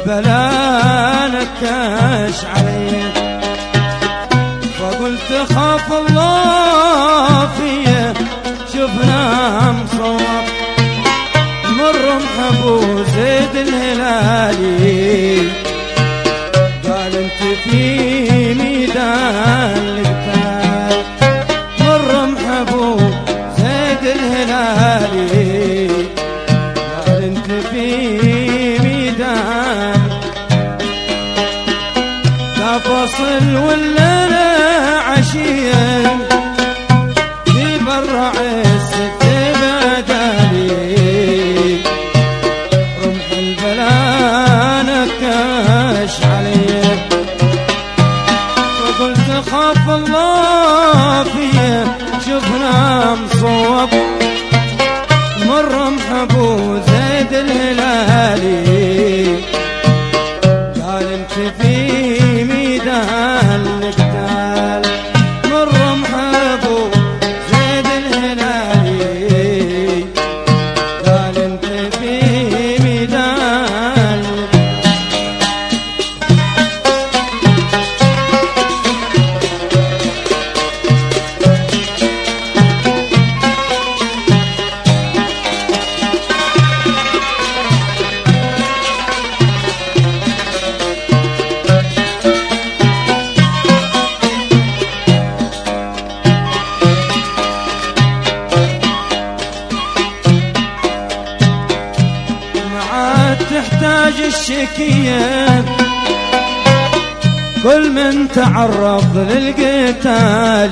البلا نكاش علي، فقلت خاف الله فيه شفنا مصور من رمح ابو زيد الهلالي، قال انت في ميدان القتال من رمح ابو زيد الهلالي، قال انت في ميدان لا فصل ولا لا عشيه في برع الست بدالي، رمح البلا نكاش علي، فقلت خاف الله فيه شفنا مصوب من رمح ابو زيد الهلالي، قال انت في ميدان القتال من رمح ابو زيد الهلالي، قال انت في ميدان تحتاج الشكية كل من تعرض للقتال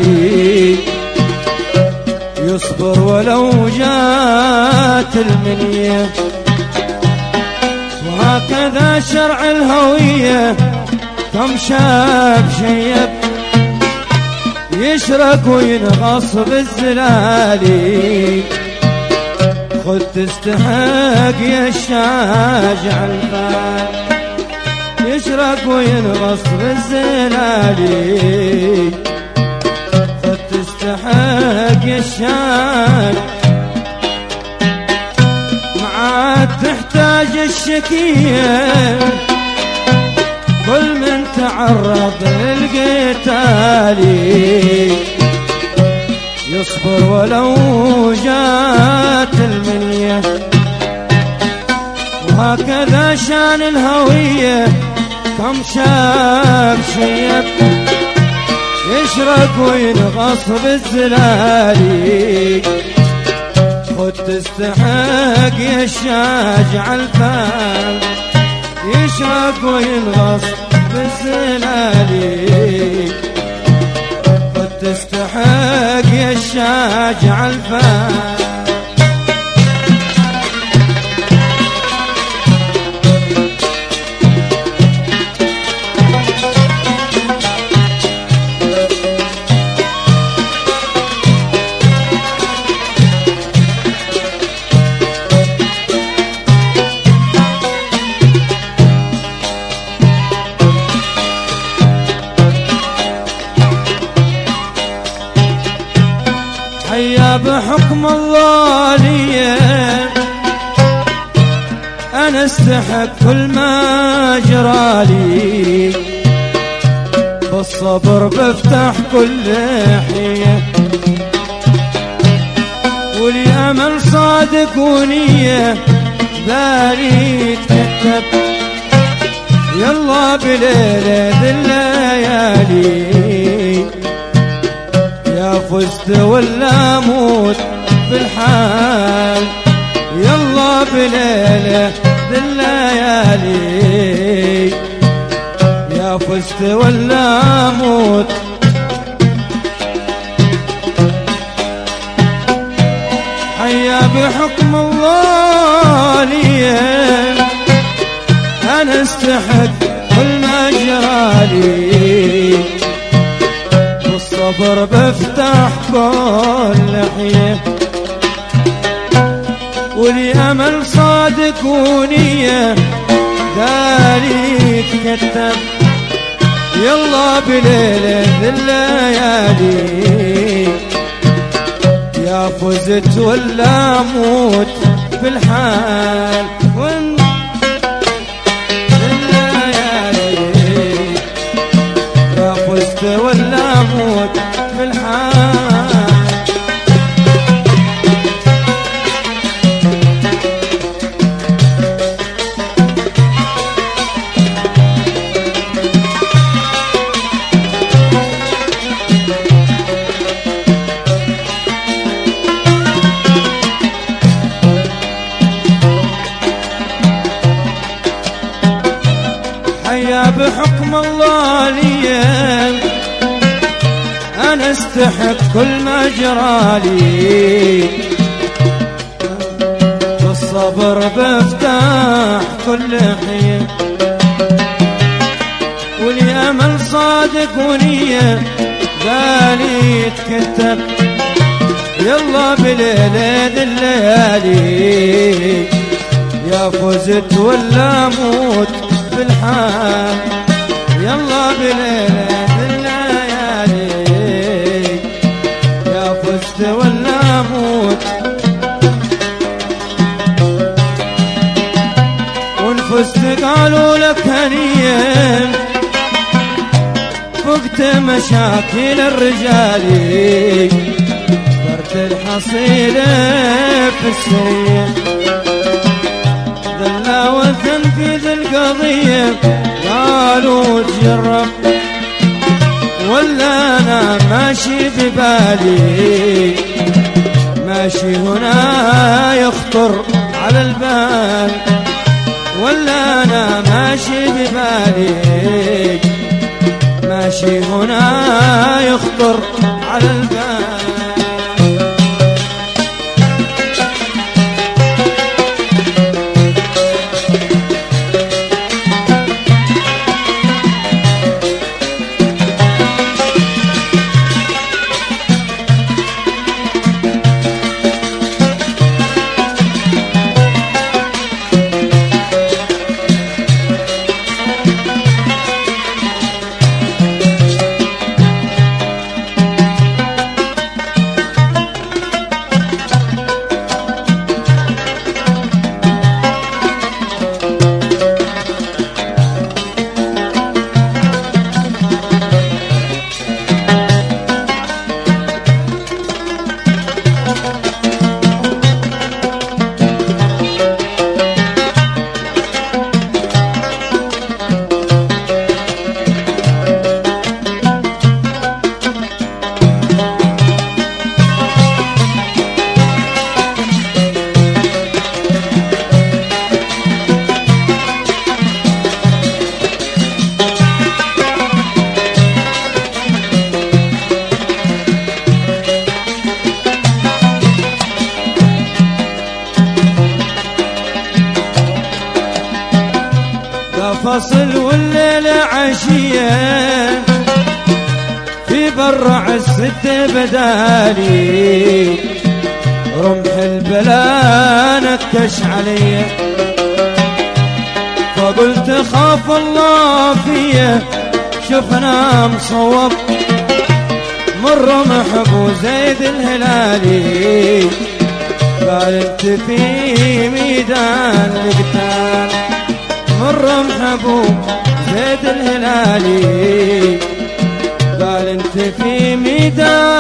يصبر ولو جات المنية، وهكذا شرع الهوية كم شاب شيب يشرك وينغص بالزلالي، خذ تستحق يا الشاجع الفال يشرك وينغص بالزلالي، خذ تستحق يا الشاجع معاد تحتاج الشكية كل من تعرض للقتال يصبر ولو جات المنية، وهكذا شان الهوية كم شاب شيب يشرك وينغص بالزلالي، خذ تستحق يا الشاجع الفال يشرك وينغص بالزلالي، خذ تستحق يا الشاجع الفال. حيا بحكم الله لي أنا استحق كل ما جرالي، بالصبر بفتح كل حية ولي أمل صادق ونية بالي تكتب يلا بليلة ذي الليالي، يا فزت ولا موت في الحال يلا بليلة ذي الليالي، يا فزت ولا موت حيا بحكم الله لي أنا استحق كل ما جرالي، بالصبر بفتح كل حية ولي أمل صادق ونية داري تكتب يلا بليلة ذي الليالي، يا فزت ولا موت في الحال فزت ولا اموت بالحال. حيا بحكم الله لي أنا استحق كل ما جرالي، بالصبر بفتح كل حين، ولي أمل صادق ونية بالي يتكتب يلا بليلة الليالي، يا فزت ولا موت بالحال يلا بليلة الليالي، يا فزت ولا موت. وان فزت قالوا لك هنيا فقت مشاكل الرجال، برد الحصيلة في السرية ذلا وتنفذ القضية، قالوا تجرب ولا أنا ماشي ببالي، ماشي هنا يخطر على البال، ولا أنا ماشي ببالي، ماشي هنا يخطر على البال. فصل والليلة عشية في برع الست بدالي، رمح البلا نكش علي، فقلت خاف الله فيا شفنا مصوب من رمح ابو زيد الهلالي، قال انت في ميدان القتال من رمح ابو زيد الهلالي، قال انت في ميدان